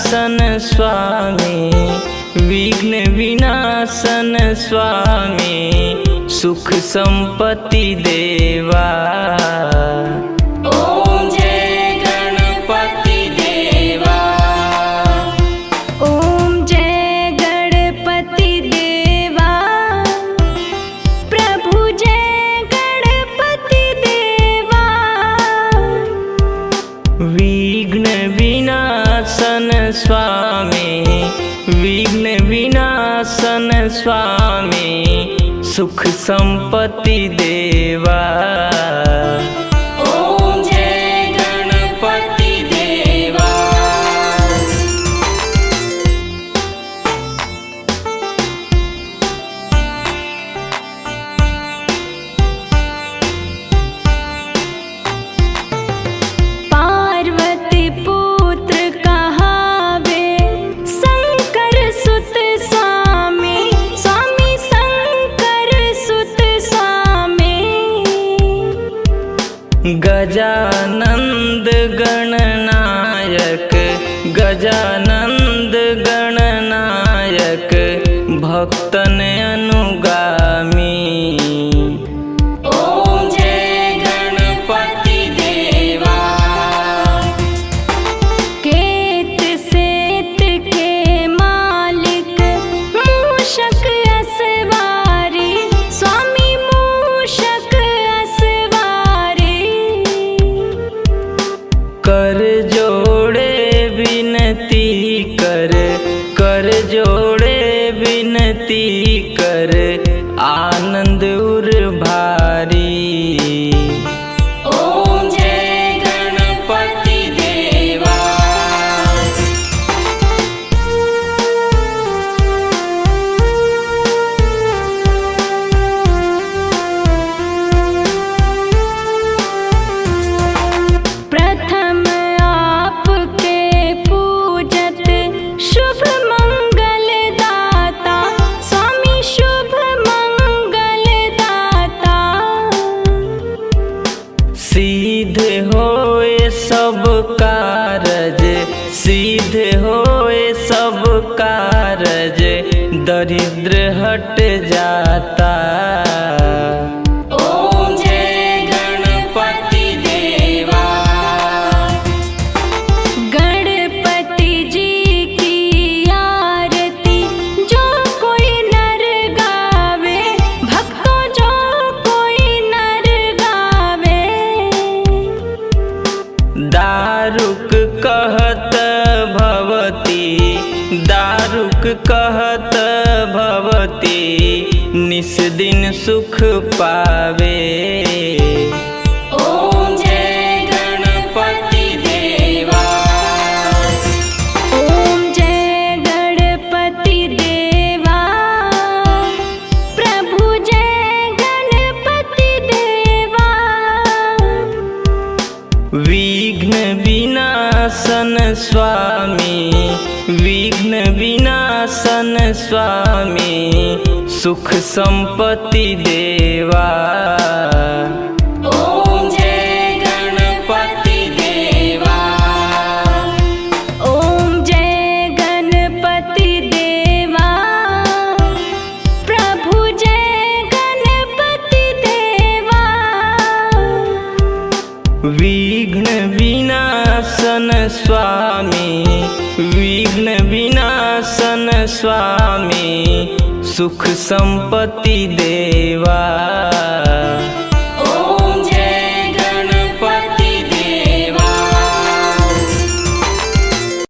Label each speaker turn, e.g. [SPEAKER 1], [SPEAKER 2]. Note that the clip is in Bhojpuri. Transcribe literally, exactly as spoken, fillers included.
[SPEAKER 1] विनाशन स्वामी, विघ्न विनाशन स्वामी, सुख संपत्ति देवा।
[SPEAKER 2] ओम जय गणपति देवा।
[SPEAKER 3] ओम जय गणपति देवा। प्रभु जय गणपति देवा।
[SPEAKER 1] विघ्न विनाशन स्वामी, विघ्न विनाशन स्वामी, सुख संपत्ति देवा।
[SPEAKER 2] ओम जय गणपति देवा।
[SPEAKER 3] पार्वती पुत्र कहावे शंकर सुत स्वामी, स्वामी शंकर सुत स्वामी।
[SPEAKER 1] गजानंद गणनायक, गजानंद गणनायक, भक्तन अनुगामी।
[SPEAKER 2] ओम जय गणपति देवा।
[SPEAKER 3] केत सेत के मालिक मूषक असवारी, स्वामी मूषक असवारी।
[SPEAKER 1] कर जोड़े विनती कर, कर जोड़े विनती कर, आनंद उर भारी।
[SPEAKER 2] ओम जय गणपति देवा।
[SPEAKER 3] प्रथम आपके पूजत शुभ मंगल दाता, स्वामी शुभ मंगल दाता।
[SPEAKER 1] सिद्ध होए सब कारज, सिद्ध होए सब कारज, दरिद्र हट जाता।
[SPEAKER 2] ओम जय गणपति देवा।
[SPEAKER 3] गणपति जी की आरती जो कोई नर गावे, भक्तों जो कोई नर गावे।
[SPEAKER 1] दारुक कहत भवती, दारुक कहत भवती, निस दिन सुख पावे।
[SPEAKER 2] ओम जय गणपति देवा।
[SPEAKER 3] ओम जय गणपति देवा। प्रभु जय गणपति देवा।
[SPEAKER 1] विघ्न विनाशन स्वामी, विघ्न विनाशन स्वामी, सुख संपत्ति देवा।
[SPEAKER 2] ओम जय गणपति देवा।
[SPEAKER 3] ओम जय गणपति देवा। प्रभु जय गणपति देवा।
[SPEAKER 1] विघ्न विनाशन स्वामी, विघ्न विनाशन स्वामी, सुख संपत्ति देवा।